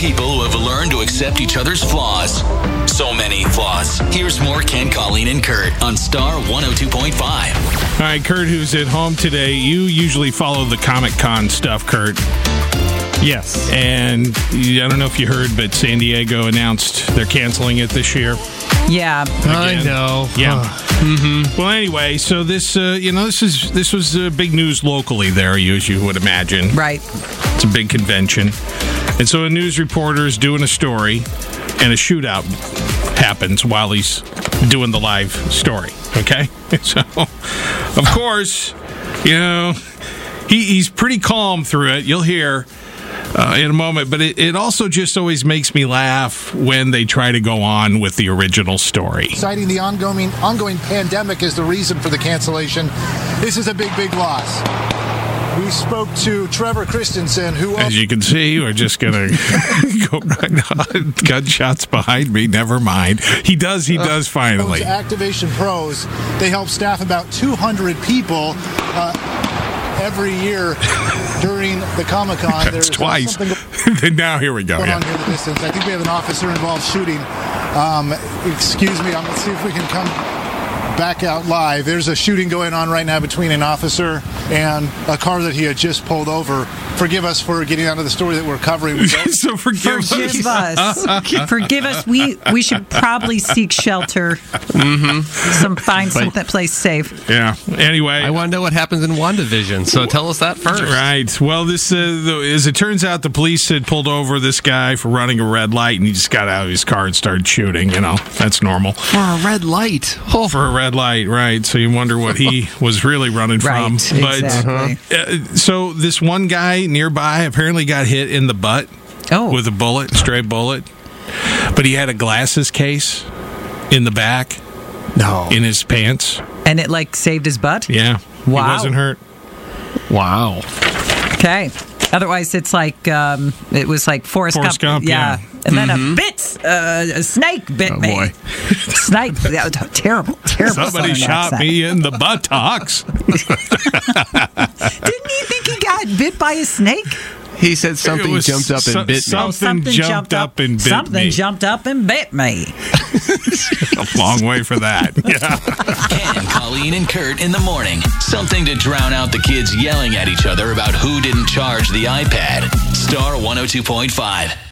people who have learned to accept each other's flaws. So many flaws. Here's more Ken, Colleen, and Kurt on Star 102.5. All right, Kurt, who's at home today, you usually follow the Comic-Con stuff, Kurt. Yes. And I don't know if you heard, but San Diego announced they're canceling it this year. Yeah. I know. Yeah. Well, anyway, so this was big news locally there, as you would imagine. Right. It's a big convention. And so a news reporter is doing a story, and a shootout happens while he's doing the live story, okay? So, of course, he's pretty calm through it. You'll hear in a moment, but it also just always makes me laugh when they try to go on with the original story. Citing the ongoing pandemic as the reason for the cancellation, this is a big loss. We spoke to Trevor Christensen, who... As you can see, we're just going to go right on. Gunshots behind me. Never mind. He does finally. Activation Pros, they help staff about 200 people every year during the Comic-Con. That's twice. Now here we go. Going on here in the distance. I think we have an officer-involved shooting. Excuse me. I'm going to see if we can come back out live. There's a shooting going on right now between an officer and a car that he had just pulled over. Forgive us for getting out of the story that we're covering. So forgive us. Forgive us. We should probably seek shelter. Find some place safe. Yeah. Anyway, I want to know what happens in WandaVision, so tell us that first. Right. Well, this as it turns out, the police had pulled over this guy for running a red light, and he just got out of his car and started shooting. That's normal. For a red light. Oh. For a red light, right. So you wonder what he was really running from. But exactly. So this one guy nearby apparently got hit in the butt with a stray bullet. But he had a glasses case in the back. No. In his pants. And it saved his butt? Yeah. Wow. He wasn't hurt. Wow. Okay. Otherwise, it's it was like Forrest Gump. Yeah. And then a snake bit me. Boy. Snake. Terrible. Somebody shot me in the buttocks. Didn't he think he got bit by a snake? He said something jumped up and bit me. Something jumped up and bit me. Something jumped up and bit me. A long way for that. Yeah. Ken, Colleen, and Kurt in the morning. Something to drown out the kids yelling at each other about who didn't charge the iPad. Star 102.5.